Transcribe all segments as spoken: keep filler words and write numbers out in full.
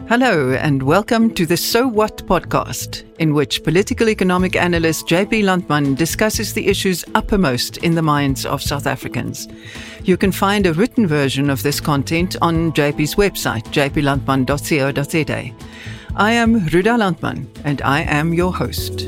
Hello and welcome to the So What podcast, in which political economic analyst J P Landman discusses the issues uppermost in the minds of South Africans. You can find a written version of this content on J P's website, j p landman dot co dot z a. I am Ruda Landman and I am your host.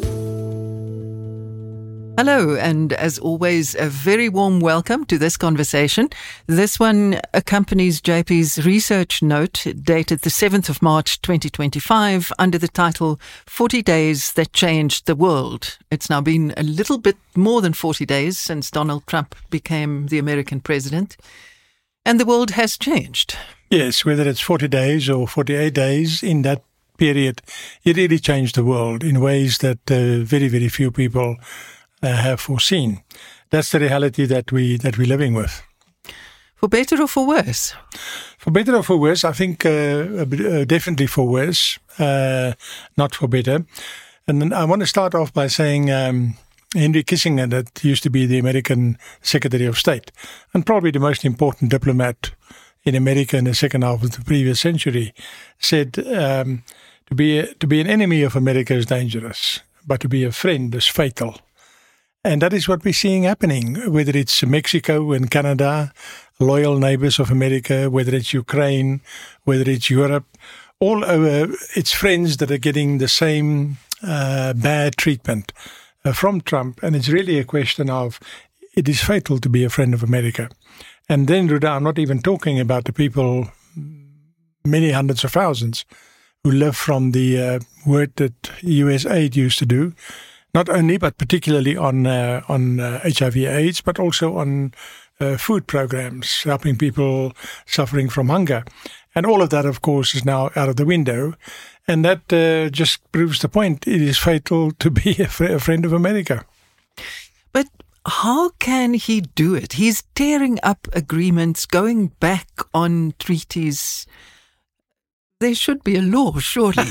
Hello, and as always, a very warm welcome to this conversation. This one accompanies J P's research note dated the seventh of March twenty twenty-five under the title forty Days That Changed the World. It's now been a little bit more than forty days since Donald Trump became the American president, and the world has changed. Yes, whether it's forty days or forty-eight days, in that period, it really changed the world in ways that uh, very, very few people Uh, have foreseen. That's the reality that we that we're living with. For better or for worse? For better or for worse, I think uh, uh, definitely for worse, uh, not for better. And then I want to start off by saying um, Henry Kissinger, that used to be the American Secretary of State, and probably the most important diplomat in America in the second half of the previous century, said um, to be a, to be an enemy of America is dangerous, but to be a friend is fatal. And that is what we're seeing happening, whether it's Mexico and Canada, loyal neighbors of America, whether it's Ukraine, whether it's Europe, all over its friends that are getting the same uh, bad treatment uh, from Trump. And it's really a question of, it is fatal to be a friend of America. And then, Ruda, I'm not even talking about the people, many hundreds of thousands, who live from the uh, work that U S aid used to do. Not only, but particularly on uh, on uh, H I V AIDS, but also on uh, food programs, helping people suffering from hunger. And all of that, of course, is now out of the window. And that uh, just proves the point. It is fatal to be a, fr- a friend of America. But how can he do it? He's tearing up agreements, going back on treaties. There should be a law, surely.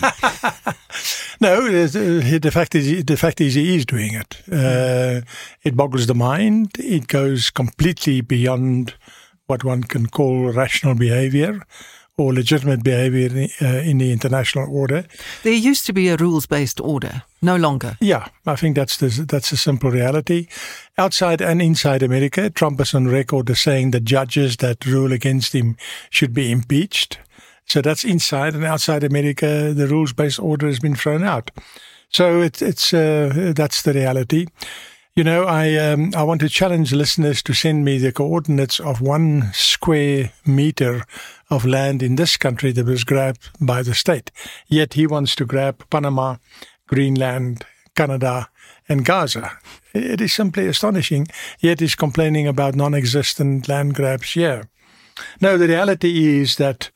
No, the fact is, the fact is, he is doing it. Uh, it boggles the mind. It goes completely beyond what one can call rational behavior or legitimate behavior in, uh, in the international order. There used to be a rules-based order, no longer. Yeah, I think that's the, that's a simple reality. Outside and inside America, Trump is on record as saying that judges that rule against him should be impeached. So that's inside, and outside America, the rules-based order has been thrown out. So it, it's uh, that's the reality. You know, I um, I want to challenge listeners to send me the coordinates of one square meter of land in this country that was grabbed by the state. Yet he wants to grab Panama, Greenland, Canada, and Gaza. It is simply astonishing. Yet he's complaining about non-existent land grabs here. No, the reality is that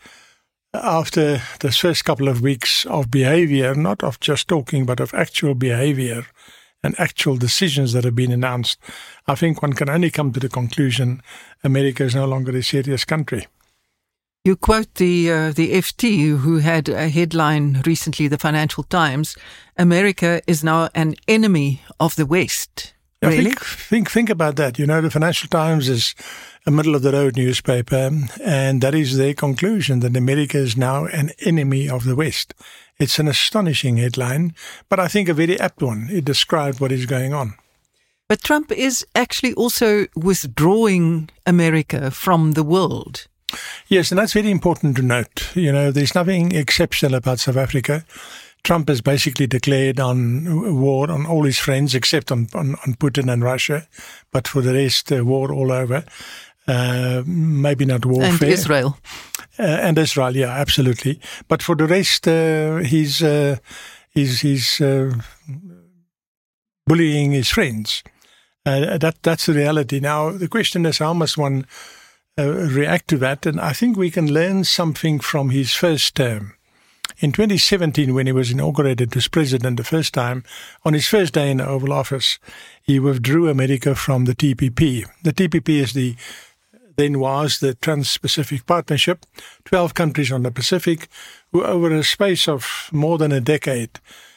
after the first couple of weeks of behavior, not of just talking, but of actual behavior and actual decisions that have been announced, I think one can only come to the conclusion America is no longer a serious country. You quote the uh, the F T, who had a headline recently, the Financial Times, America is now an enemy of the West. Yeah, really? Think, think, think about that. You know, the Financial Times is a middle-of-the-road newspaper, and that is their conclusion, that America is now an enemy of the West. It's an astonishing headline, but I think a very apt one. It describes what is going on. But Trump is actually also withdrawing America from the world. Yes, and that's very important to note. You know, there's nothing exceptional about South Africa. Trump has basically declared on war on all his friends except on, on, on Putin and Russia, but for the rest, uh, war all over. Uh, maybe not warfare. And Israel. Uh, and Israel, yeah, absolutely. But for the rest, uh, he's, uh, he's, he's uh, bullying his friends. Uh, that That's the reality. Now, the question is, how must one uh, react to that? And I think we can learn something from his first term. In twenty seventeen, when he was inaugurated as president the first time, on his first day in the Oval Office, he withdrew America from the T P P. The T P P is the then was the Trans-Pacific Partnership, twelve countries on the Pacific, who over a space of more than a decade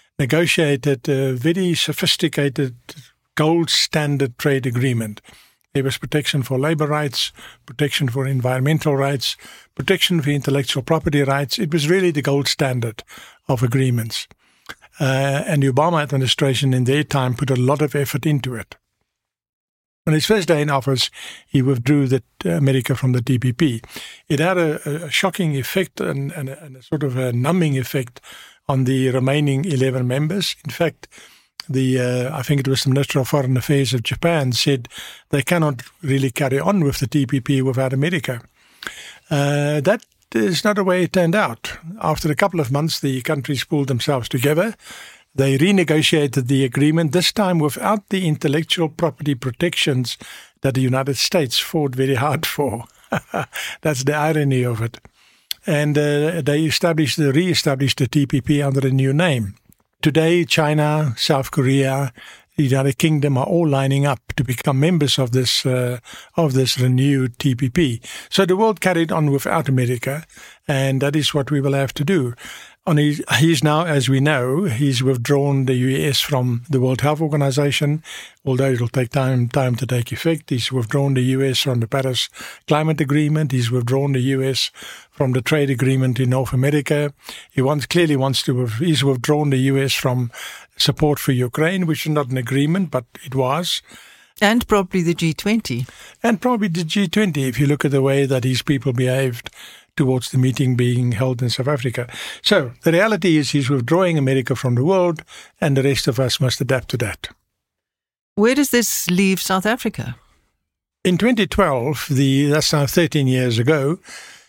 negotiated a very sophisticated gold standard trade agreement. There was protection for labor rights, protection for environmental rights, protection for intellectual property rights. It was really the gold standard of agreements. Uh, and the Obama administration in their time put a lot of effort into it. On his first day in office, he withdrew the, uh, America from the T P P. It had a, a shocking effect and, and, a, and a sort of a numbing effect on the remaining eleven members. In fact, the uh, I think it was the Minister of Foreign Affairs of Japan said they cannot really carry on with the T P P without America. Uh, that is not the way it turned out. After a couple of months, the countries pulled themselves together. They renegotiated the agreement, this time without the intellectual property protections that the United States fought very hard for. That's the irony of it. And uh, they established, re-established the T P P under a new name. Today, China, South Korea, the United Kingdom are all lining up to become members of this uh, of this renewed T P P. So the world carried on without America, and that is what we will have to do. On his, he's now, as we know, he's withdrawn the U S from the World Health Organization, although it will take time time to take effect. He's withdrawn the U S from the Paris Climate Agreement. He's withdrawn the U S from the trade agreement in North America. He wants clearly wants to. He's withdrawn the U S from support for Ukraine, which is not an agreement, but it was. And probably the G twenty. And probably the G twenty, if you look at the way that these people behaved towards the meeting being held in South Africa. So the reality is he's withdrawing America from the world, and the rest of us must adapt to that. Where does this leave South Africa? In twenty twelve, the that's now thirteen years ago,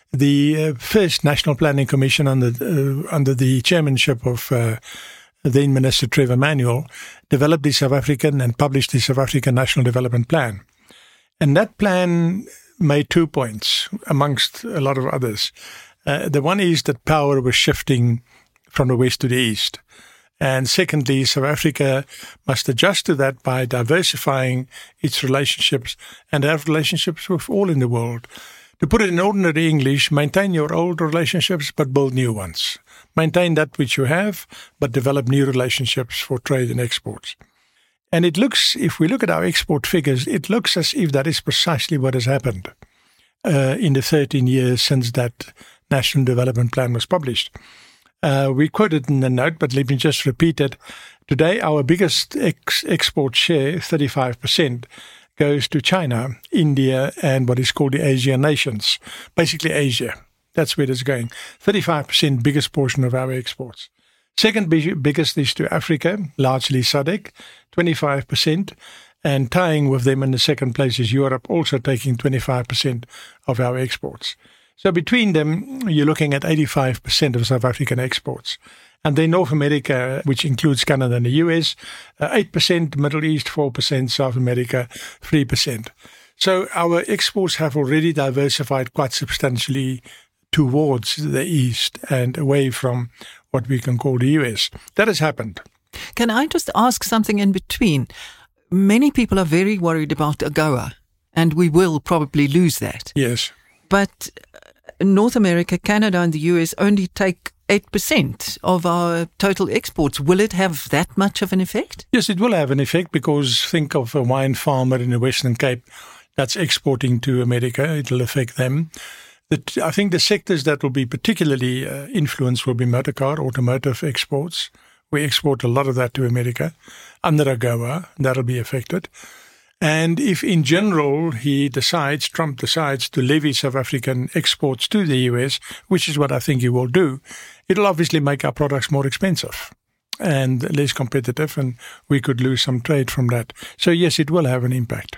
the uh, first National Planning Commission under, uh, under the chairmanship of uh, then Minister Trevor Manuel developed the South African and published the South African National Development Plan. And that plan made two points, amongst a lot of others. Uh, the one is that power was shifting from the west to the east. And secondly, South Africa must adjust to that by diversifying its relationships and have relationships with all in the world. To put it in ordinary English, maintain your old relationships but build new ones. Maintain that which you have, but develop new relationships for trade and exports. And it looks, if we look at our export figures, it looks as if that is precisely what has happened uh, in the thirteen years since that National Development Plan was published. Uh, we quoted in the note, but let me just repeat it. Today, our biggest ex- export share, thirty-five percent, goes to China, India, and what is called the Asian nations, basically Asia. That's where it's going. thirty-five percent biggest portion of our exports. Second big, biggest is to Africa, largely S A D C, twenty-five percent. And tying with them in the second place is Europe, also taking twenty-five percent of our exports. So between them, you're looking at eighty-five percent of South African exports. And then North America, which includes Canada and the U S, uh, eight percent, Middle East, four percent, South America, three percent. So our exports have already diversified quite substantially towards the east and away from what we can call the U S. That has happened. Can I just ask something in between? Many people are very worried about AGOA, and we will probably lose that. Yes. But North America, Canada, and the U S only take eight percent of our total exports. Will it have that much of an effect? Yes, it will have an effect, because think of a wine farmer in the Western Cape that's exporting to America. It will affect them. The, I think the sectors that will be particularly uh, influenced will be motor car, automotive exports. We export a lot of that to America. Under AGOA, that'll be affected. And if in general he decides, Trump decides to levy South African exports to the U S, which is what I think he will do, it'll obviously make our products more expensive and less competitive, and we could lose some trade from that. So yes, it will have an impact.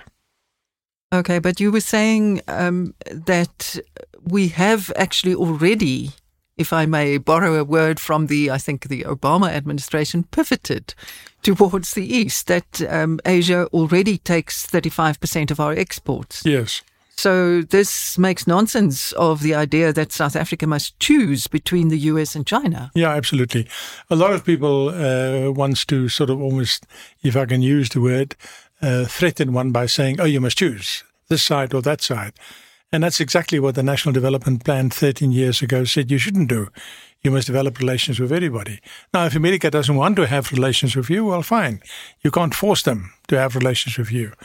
Okay, but you were saying um, that we have actually already, if I may borrow a word from the, I think the Obama administration, pivoted towards the east, that um, Asia already takes thirty-five percent of our exports. Yes. So this makes nonsense of the idea that South Africa must choose between the U S and China. Yeah, absolutely. A lot of people uh, wants to sort of almost, if I can use the word, uh, threaten one by saying, oh, you must choose this side or that side. And that's exactly what the National Development Plan thirteen years ago said you shouldn't do. You must develop relations with everybody. Now, if America doesn't want to have relations with you, well, fine. You can't force them to have relations with you.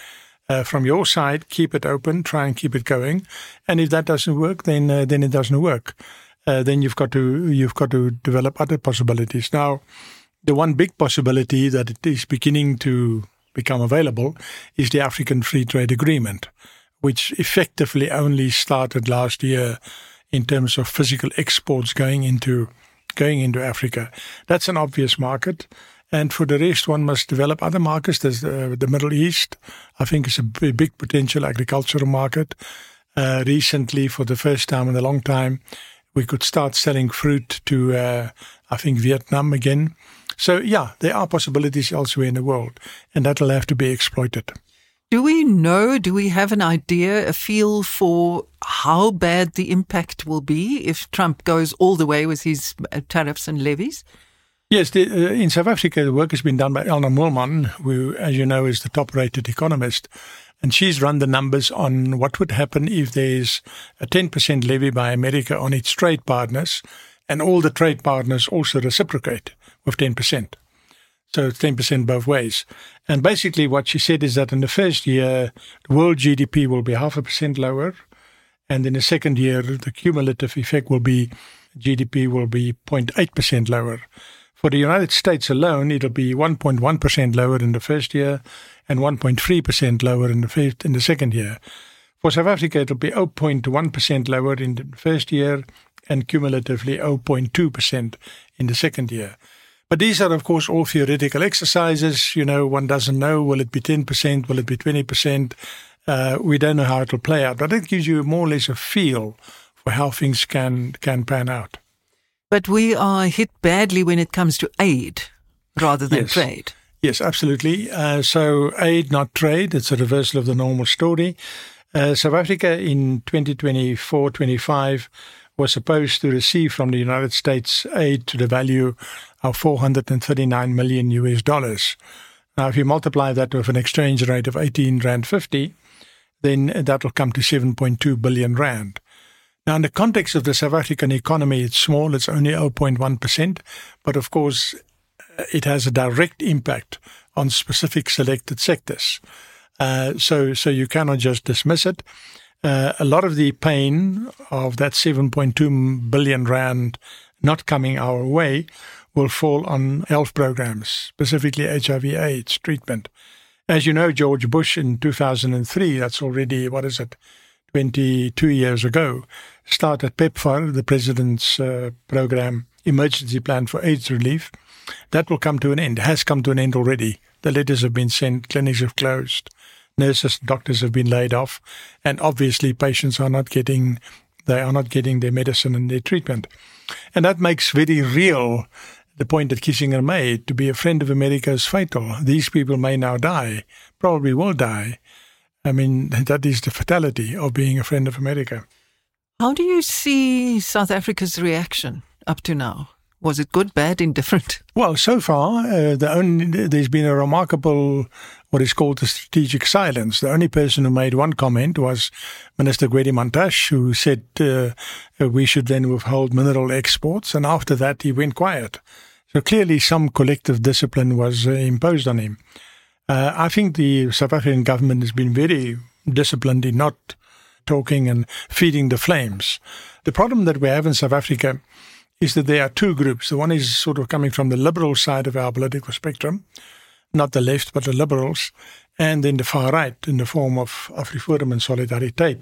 Uh, from your side, keep it open, try and keep it going. And if that doesn't work, then uh, then it doesn't work. Uh, then you've got to you've got to develop other possibilities. Now, the one big possibility that it is beginning to become available is the African Free Trade Agreement, which effectively only started last year in terms of physical exports going into going into Africa. That's an obvious market. And for the rest, one must develop other markets. There's uh, the Middle East, I think, is a big potential agricultural market. Uh, recently, for the first time in a long time, we could start selling fruit to, uh, I think, Vietnam again. So, yeah, there are possibilities elsewhere in the world, and that will have to be exploited. Do we know, do we have an idea, a feel for how bad the impact will be if Trump goes all the way with his tariffs and levies? Yes, the, uh, in South Africa, the work has been done by Elna Moolman, who, as you know, is the top-rated economist. And she's run the numbers on what would happen if there's a ten percent levy by America on its trade partners, and all the trade partners also reciprocate with ten percent. So it's ten percent both ways. And basically what she said is that in the first year, the world G D P will be half a percent lower. And in the second year, the cumulative effect will be G D P will be zero point eight percent lower. For the United States alone, it'll be one point one percent lower in the first year and one point three percent lower in the first, in the second year. For South Africa, it'll be zero point one percent lower in the first year and cumulatively zero point two percent in the second year. But these are, of course, all theoretical exercises. You know, one doesn't know, will it be ten percent, will it be twenty percent? Uh, we don't know how it will play out. But it gives you more or less a feel for how things can, can pan out. But we are hit badly when it comes to aid rather than yes. trade. Yes, absolutely. Uh, so aid, not trade. It's a reversal of the normal story. Uh, South Africa in twenty twenty-four twenty-five was supposed to receive from the United States aid to the value of four hundred thirty-nine million U S dollars. Now, if you multiply that with an exchange rate of eighteen rand fifty, then that will come to seven point two billion rand. Now, in the context of the South African economy, it's small, it's only zero point one percent, but of course, it has a direct impact on specific selected sectors. Uh, so, so you cannot just dismiss it. Uh, a lot of the pain of that seven point two billion rand not coming our way will fall on health programs, specifically H I V AIDS treatment. As you know, George Bush in two thousand three, that's already, what is it, twenty-two years ago, started PEPFAR, the President's uh, program, Emergency Plan for AIDS Relief. That will come to an end, has come to an end already. The letters have been sent, clinics have closed, nurses, doctors have been laid off, and obviously patients are not getting, they are not getting their medicine and their treatment. And that makes very real the point that Kissinger made, to be a friend of America is fatal. These people may now die, probably will die. I mean, that is the fatality of being a friend of America. How do you see South Africa's reaction up to now? Was it good, bad, indifferent? Well, so far, uh, the only, there's been a remarkable, what is called a strategic silence. The only person who made one comment was Minister Gwede Mantashe, who said uh, we should then withhold mineral exports. And after that, he went quiet. So clearly some collective discipline was uh, imposed on him. Uh, I think the South African government has been very disciplined in not talking and feeding the flames. The problem that we have in South Africa is that there are two groups. The one is sort of coming from the liberal side of our political spectrum, not the left, but the liberals, and then the far right in the form of AfriForum and Solidariteit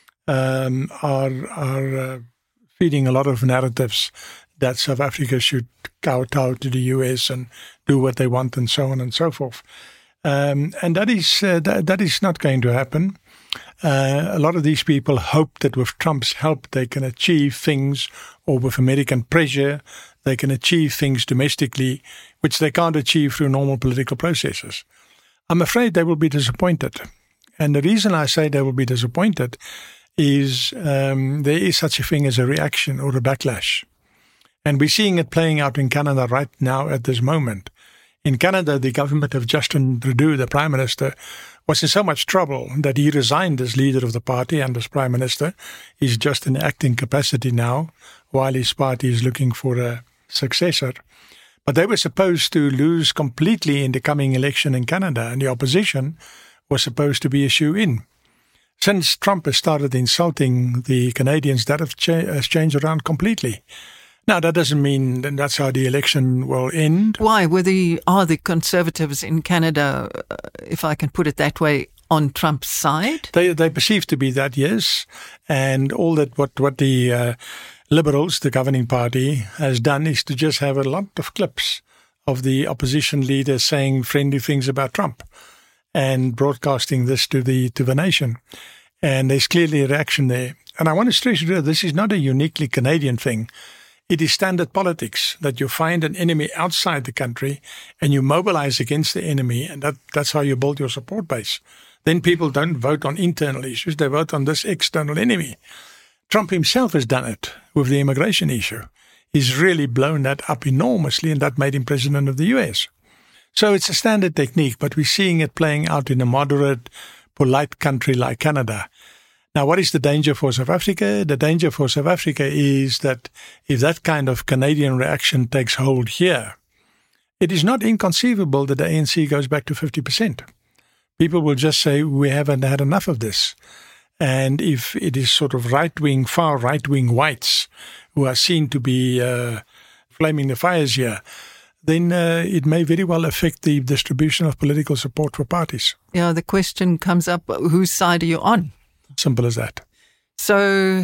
um, are, are uh, feeding a lot of narratives that South Africa should kowtow to the U S and do what they want and so on and so forth. Um, and that is uh, that, that is not going to happen. Uh, a lot of these people hope that with Trump's help they can achieve things, or with American pressure they can achieve things domestically, which they can't achieve through normal political processes. I'm afraid they will be disappointed. And the reason I say they will be disappointed is um, there is such a thing as a reaction or a backlash. And we're seeing it playing out in Canada right now at this moment. In Canada, the government of Justin Trudeau, the Prime Minister, was in so much trouble that he resigned as leader of the party and as Prime Minister. He's just in acting capacity now, while his party is looking for a successor. But they were supposed to lose completely in the coming election in Canada, and the opposition was supposed to be a shoe-in. Since Trump has started insulting the Canadians, that have cha- has changed around completely. Now, that doesn't mean that that's how the election will end. Why? Were the, are the Conservatives in Canada, uh, if I can put it that way, on Trump's side? They they perceive to be that, yes. And all that what, what the uh, Liberals, the governing party, has done is to just have a lot of clips of the opposition leaders saying friendly things about Trump and broadcasting this to the to the nation. And there's clearly a reaction there. And I want to stress that this is not a uniquely Canadian thing. It is standard politics that you find an enemy outside the country and you mobilize against the enemy, and that, that's how you build your support base. Then people don't vote on internal issues, they vote on this external enemy. Trump himself has done it with the immigration issue. He's really blown that up enormously, and that made him president of the U S. So it's a standard technique, but we're seeing it playing out in a moderate, polite country like Canada. Now, what is the danger for South Africa? The danger for South Africa is that if that kind of Canadian reaction takes hold here, it is not inconceivable that the A N C goes back to fifty percent. People will just say, we haven't had enough of this. And if it is sort of right-wing, far right-wing whites who are seen to be uh, flaming the fires here, then uh, it may very well affect the distribution of political support for parties. Yeah, the question comes up, whose side are you on? Simple as that. So,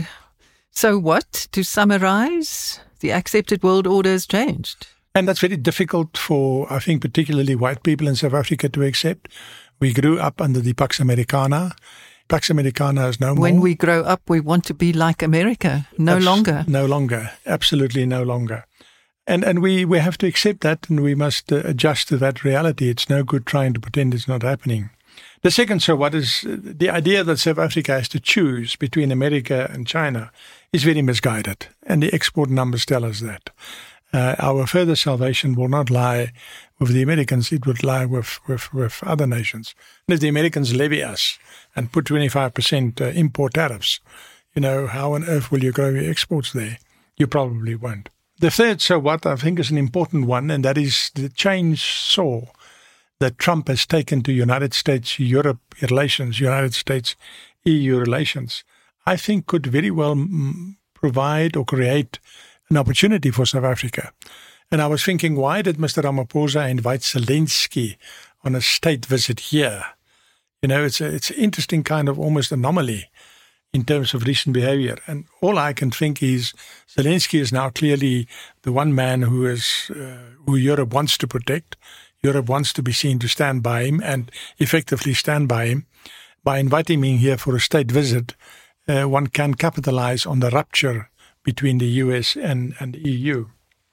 so what? To summarize, the accepted world order has changed. And that's very difficult for, I think, particularly white people in South Africa to accept. We grew up under the Pax Americana. Pax Americana is no more. When we grow up, we want to be like America. No Abs- longer. No longer. Absolutely no longer. And and we, we have to accept that, and we must uh, adjust to that reality. It's no good trying to pretend it's not happening. The second, so what is uh, the idea that South Africa has to choose between America and China is very misguided, and the export numbers tell us that. Uh, our further salvation will not lie with the Americans, it would lie with, with, with other nations. And if the Americans levy us and put twenty-five percent uh, import tariffs, you know, how on earth will you grow your exports there? You probably won't. The third, so what, I think is an important one, and that is the change saw that Trump has taken to United States-Europe relations, United States-E U relations, I think could very well mm, provide or create an opportunity for South Africa. And I was thinking, why did Mister Ramaphosa invite Zelensky on a state visit here? You know, it's a, it's an interesting kind of almost anomaly in terms of recent behavior. And all I can think is Zelensky is now clearly the one man who is uh, who Europe wants to protect. Europe wants to be seen to stand by him and effectively stand by him. By inviting him here for a state visit, uh, one can capitalize on the rupture between the U S and, and the E U.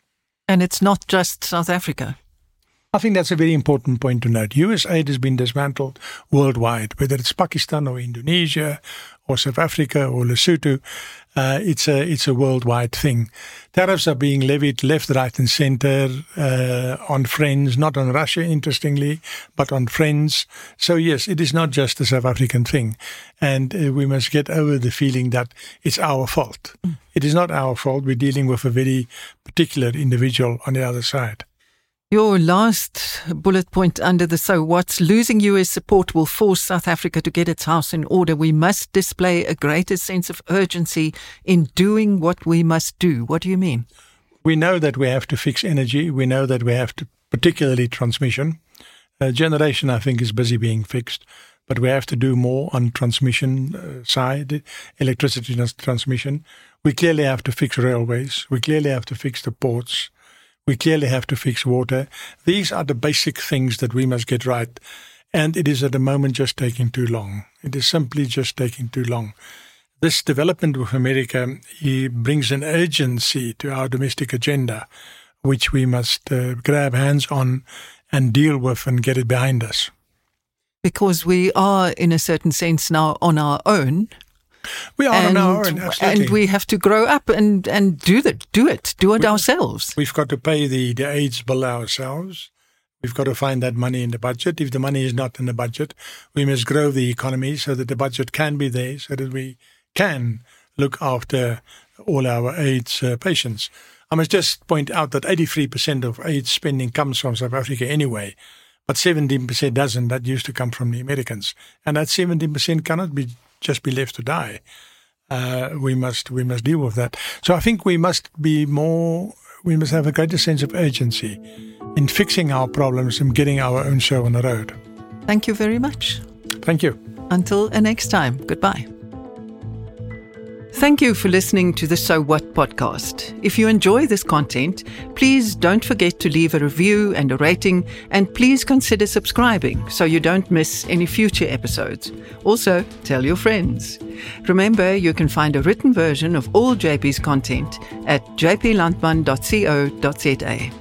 And it's not just South Africa. I think that's a very important point to note. U S aid has been dismantled worldwide, whether it's Pakistan or Indonesia or South Africa or Lesotho. Uh, it's a it's a worldwide thing. Tariffs are being levied left, right, and center uh, on friends, not on Russia, interestingly, but on friends. So yes, it is not just a South African thing, and uh, we must get over the feeling that it's our fault. Mm. It is not our fault. We're dealing with a very particular individual on the other side. Your last bullet point under the so what's losing U S support will force South Africa to get its house in order. We must display a greater sense of urgency in doing what we must do. What do you mean? We know that we have to fix energy. We know that we have to, particularly transmission. Uh, generation, I think, is busy being fixed, but we have to do more on transmission uh, side, electricity transmission. We clearly have to fix railways. We clearly have to fix the ports. We clearly have to fix water. These are the basic things that we must get right. And it is at the moment just taking too long. It is simply just taking too long. This development with America he brings an urgency to our domestic agenda, which we must uh, grab hands on and deal with and get it behind us. Because we are, in a certain sense, now on our own. We are and, on our own, absolutely. And we have to grow up and, and do that, do it, do it we, ourselves. We've got to pay the, the AIDS bill ourselves. We've got to find that money in the budget. If the money is not in the budget, we must grow the economy so that the budget can be there, so that we can look after all our AIDS uh, patients. I must just point out that eighty-three percent of AIDS spending comes from South Africa anyway. but seventeen percent doesn't. That used to come from the Americans. And that seventeen percent cannot be just be left to die. Uh, we must we must deal with that. So I think we must be more, we must have a greater sense of urgency in fixing our problems and getting our own show on the road. Thank you very much. Thank you. Until next time, goodbye. Thank you for listening to the So What podcast. If you enjoy this content, please don't forget to leave a review and a rating, and please consider subscribing so you don't miss any future episodes. Also, tell your friends. Remember, you can find a written version of all J P's content at j p landman dot co dot za.